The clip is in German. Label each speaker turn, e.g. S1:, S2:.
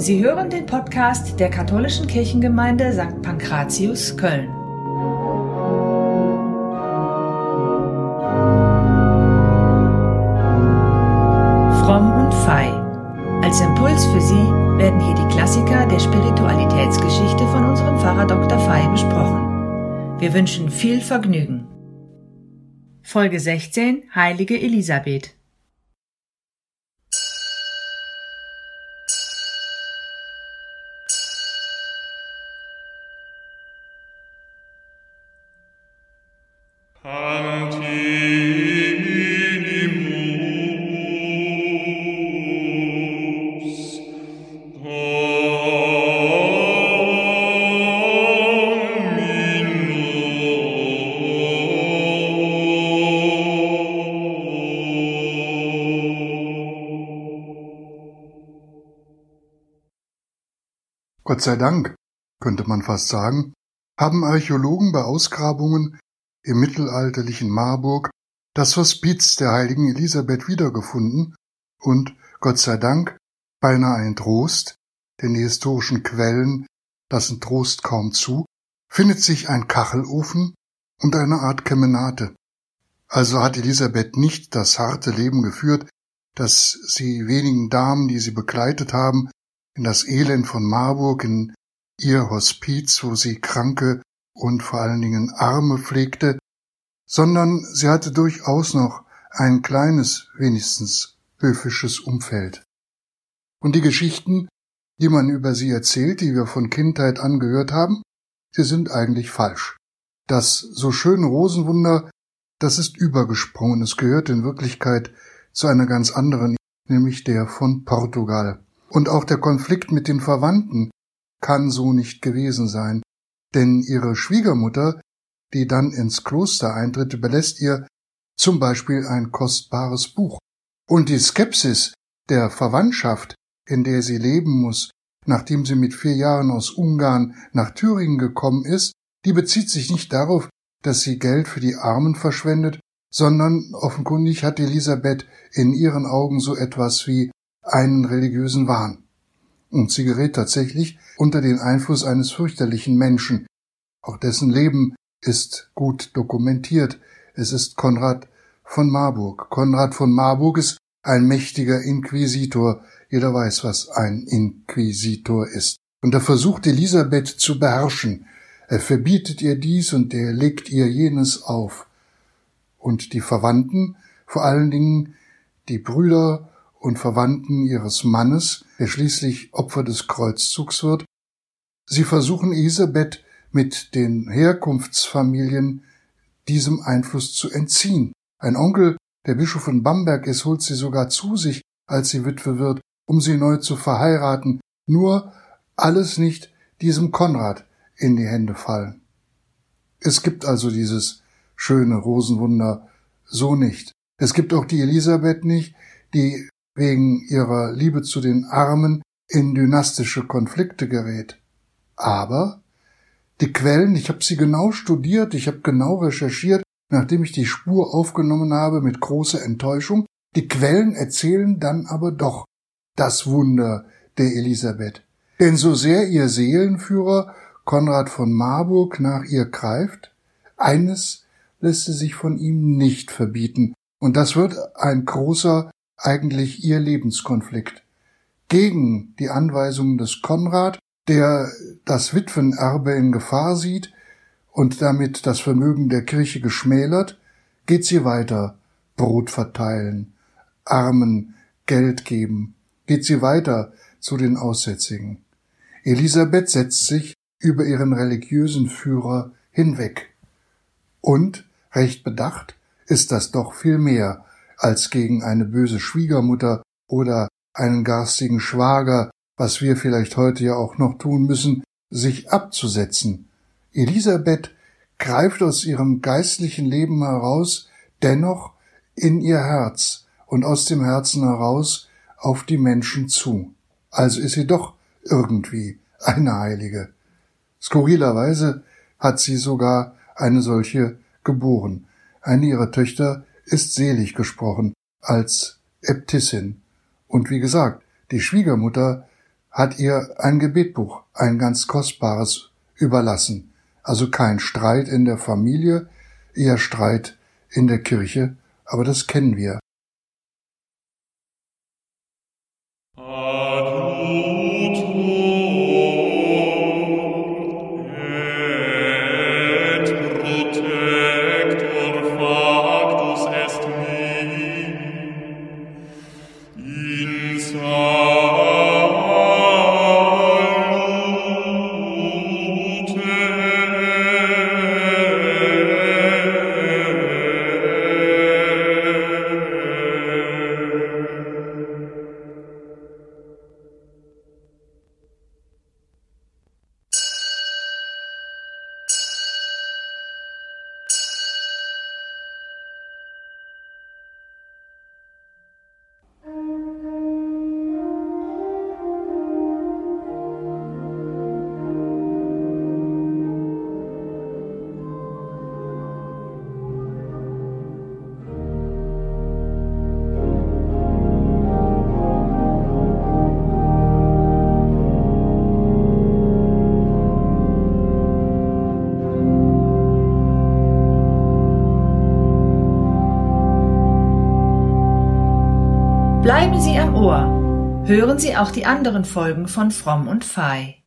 S1: Sie hören den Podcast der Katholischen Kirchengemeinde St. Pankratius, Köln. Fromm und Fei. Als Impuls für Sie werden hier die Klassiker der Spiritualitätsgeschichte von unserem Pfarrer Dr. Fei besprochen. Wir wünschen viel Vergnügen. Folge 16: Heilige Elisabeth.
S2: Gott sei Dank, könnte man fast sagen, haben Archäologen bei Ausgrabungen im mittelalterlichen Marburg das Hospiz der heiligen Elisabeth wiedergefunden und, Gott sei Dank, beinahe ein Trost, denn die historischen Quellen lassen Trost kaum zu, findet sich ein Kachelofen und eine Art Kemenate. Also hat Elisabeth nicht das harte Leben geführt, das sie wenigen Damen, die sie begleitet haben, in das Elend von Marburg, in ihr Hospiz, wo sie Kranke und vor allen Dingen Arme pflegte, sondern sie hatte durchaus noch ein kleines, wenigstens höfisches Umfeld. Und die Geschichten, die man über sie erzählt, die wir von Kindheit an gehört haben, sie sind eigentlich falsch. Das so schöne Rosenwunder, das ist übergesprungen, es gehört in Wirklichkeit zu einer ganz anderen, nämlich der von Portugal. Und auch der Konflikt mit den Verwandten kann so nicht gewesen sein, denn ihre Schwiegermutter, die dann ins Kloster eintritt, überlässt ihr zum Beispiel ein kostbares Buch. Und die Skepsis der Verwandtschaft, in der sie leben muss, nachdem sie mit 4 Jahren aus Ungarn nach Thüringen gekommen ist, die bezieht sich nicht darauf, dass sie Geld für die Armen verschwendet, sondern offenkundig hat Elisabeth in ihren Augen so etwas wie einen religiösen Wahn. Und sie gerät tatsächlich unter den Einfluss eines fürchterlichen Menschen. Auch dessen Leben ist gut dokumentiert. Es ist Konrad von Marburg. Konrad von Marburg ist ein mächtiger Inquisitor. Jeder weiß, was ein Inquisitor ist. Und er versucht, Elisabeth zu beherrschen. Er verbietet ihr dies und er legt ihr jenes auf. Und die Verwandten, vor allen Dingen die Brüder und Verwandten ihres Mannes, der schließlich Opfer des Kreuzzugs wird, sie versuchen Elisabeth mit den Herkunftsfamilien diesem Einfluss zu entziehen. Ein Onkel, der Bischof von Bamberg ist, holt sie sogar zu sich, als sie Witwe wird, um sie neu zu verheiraten, nur alles nicht diesem Konrad in die Hände fallen. Es gibt also dieses schöne Rosenwunder so nicht. Es gibt auch die Elisabeth nicht, die wegen ihrer Liebe zu den Armen in dynastische Konflikte gerät. Aber die Quellen, ich habe sie genau studiert, ich habe genau recherchiert, nachdem ich die Spur aufgenommen habe mit großer Enttäuschung, die Quellen erzählen dann aber doch das Wunder der Elisabeth. Denn so sehr ihr Seelenführer Konrad von Marburg nach ihr greift, eines lässt sie sich von ihm nicht verbieten, und das wird ein großer, eigentlich ihr Lebenskonflikt. Gegen die Anweisungen des Konrad, der das Witwenerbe in Gefahr sieht und damit das Vermögen der Kirche geschmälert, geht sie weiter, Brot verteilen, Armen Geld geben, geht sie weiter zu den Aussätzigen. Elisabeth setzt sich über ihren religiösen Führer hinweg. Und, recht bedacht, ist das doch viel mehr, als gegen eine böse Schwiegermutter oder einen garstigen Schwager, was wir vielleicht heute ja auch noch tun müssen, sich abzusetzen. Elisabeth greift aus ihrem geistlichen Leben heraus dennoch in ihr Herz und aus dem Herzen heraus auf die Menschen zu. Also ist sie doch irgendwie eine Heilige. Skurrilerweise hat sie sogar eine solche geboren. Eine ihrer Töchter ist selig gesprochen als Äbtissin. Und wie gesagt, die Schwiegermutter hat ihr ein Gebetbuch, ein ganz kostbares, überlassen. Also kein Streit in der Familie, eher Streit in der Kirche, aber das kennen wir.
S1: Bleiben Sie am Ohr. Hören Sie auch die anderen Folgen von Fromm und Fei.